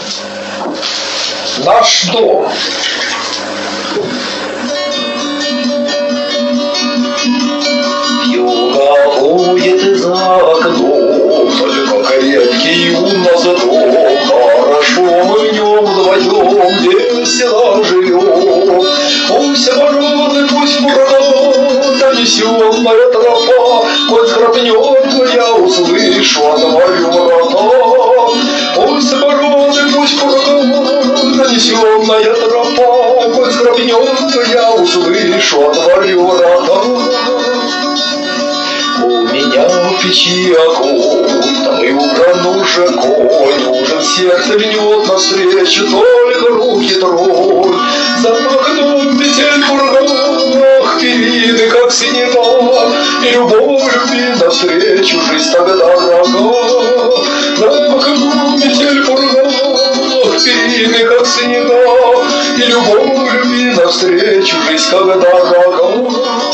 Наш дом. Вьюга будет за окном, только редкий у нас дом. Хорошо мы в нем вдвоем весело живем. Пусть обороны, пусть буран, донесенная тропа, хоть храпнет, я услышу, отворю врата. Пусть обороны, пусть буран, донесенная тропа, хоть храпнет, я услышу, отворю врата. У меня в печи огонь, там и убран уже конь, ужин сердце льнет навстречу, только руки тронь. За окном метель курган, ах, перины, как синева, и любовь любви навстречу, жизнь тогда дорога. За окном метель курган, ах, перины, как синева, и любовь любви навстречу, жизнь когда дорога.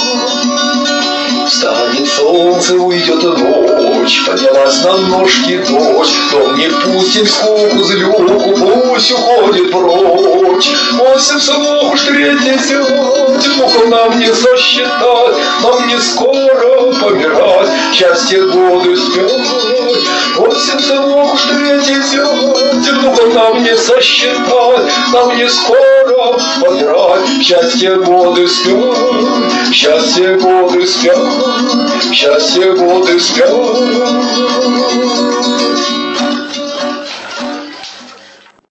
Встанет солнце, уйдет ночь, поднялась на ножки дочь. Дом не пустим скуку, злюку, пусть уходит прочь. 8 сынов уж третий зять, муку нам не сосчитать, нам не скоро помирать, счастье годы спят. 8 сынов уж третий зять, муку нам не сосчитать, нам не скоро помирать, счастье годы спят, счастье годы спят. Счастье годы спят.